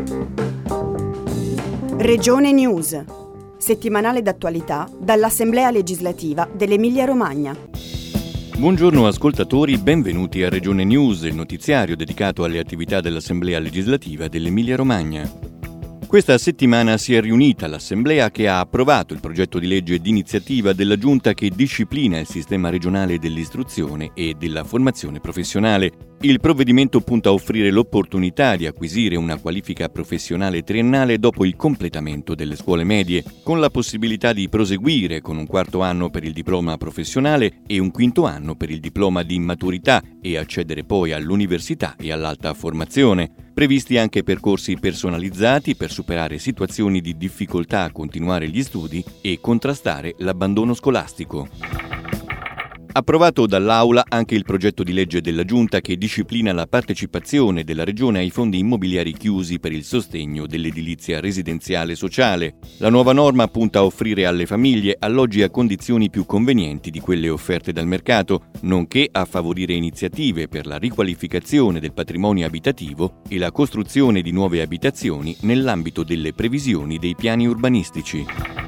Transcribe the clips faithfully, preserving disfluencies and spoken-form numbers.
Regione News, settimanale d'attualità dall'Assemblea legislativa dell'Emilia-Romagna. Buongiorno ascoltatori, benvenuti a Regione News, il notiziario dedicato alle attività dell'Assemblea legislativa dell'Emilia-Romagna. Questa settimana si è riunita l'Assemblea che ha approvato il progetto di legge d'iniziativa della Giunta che disciplina il sistema regionale dell'istruzione e della formazione professionale. Il provvedimento punta a offrire l'opportunità di acquisire una qualifica professionale triennale dopo il completamento delle scuole medie, con la possibilità di proseguire con un quarto anno per il diploma professionale e un quinto anno per il diploma di maturità e accedere poi all'università e all'alta formazione. Previsti anche percorsi personalizzati per superare situazioni di difficoltà a continuare gli studi e contrastare l'abbandono scolastico. Approvato dall'Aula anche il progetto di legge della Giunta che disciplina la partecipazione della Regione ai fondi immobiliari chiusi per il sostegno dell'edilizia residenziale sociale. La nuova norma punta a offrire alle famiglie alloggi a condizioni più convenienti di quelle offerte dal mercato, nonché a favorire iniziative per la riqualificazione del patrimonio abitativo e la costruzione di nuove abitazioni nell'ambito delle previsioni dei piani urbanistici.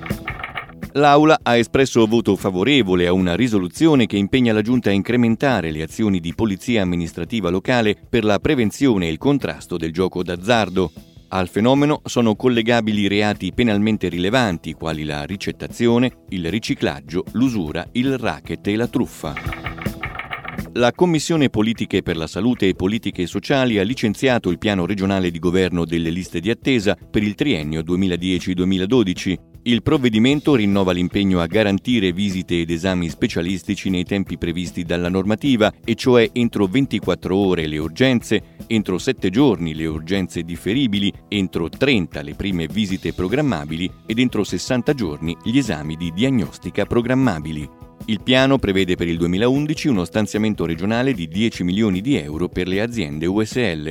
L'Aula ha espresso voto favorevole a una risoluzione che impegna la Giunta a incrementare le azioni di polizia amministrativa locale per la prevenzione e il contrasto del gioco d'azzardo. Al fenomeno sono collegabili reati penalmente rilevanti quali la ricettazione, il riciclaggio, l'usura, il racket e la truffa. La Commissione Politiche per la Salute e Politiche Sociali ha licenziato il piano regionale di governo delle liste di attesa per il triennio duemiladieci duemiladodici. Il provvedimento rinnova l'impegno a garantire visite ed esami specialistici nei tempi previsti dalla normativa, e cioè entro ventiquattro ore le urgenze, entro sette giorni le urgenze differibili, entro trenta le prime visite programmabili ed entro sessanta giorni gli esami di diagnostica programmabili. Il piano prevede per il duemilaundici uno stanziamento regionale di dieci milioni di euro per le aziende U S L.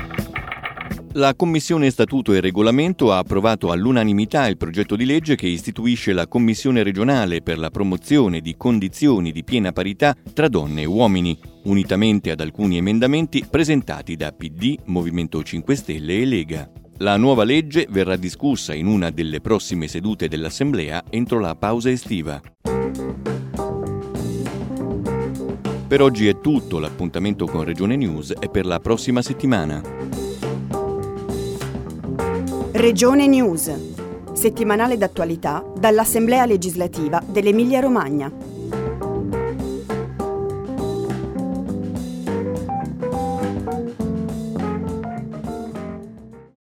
La Commissione Statuto e Regolamento ha approvato all'unanimità il progetto di legge che istituisce la Commissione regionale per la promozione di condizioni di piena parità tra donne e uomini, unitamente ad alcuni emendamenti presentati da P D, Movimento cinque Stelle e Lega. La nuova legge verrà discussa in una delle prossime sedute dell'Assemblea entro la pausa estiva. Per oggi è tutto, l'appuntamento con Regione News è per la prossima settimana. Regione News, settimanale d'attualità dall'Assemblea legislativa dell'Emilia-Romagna.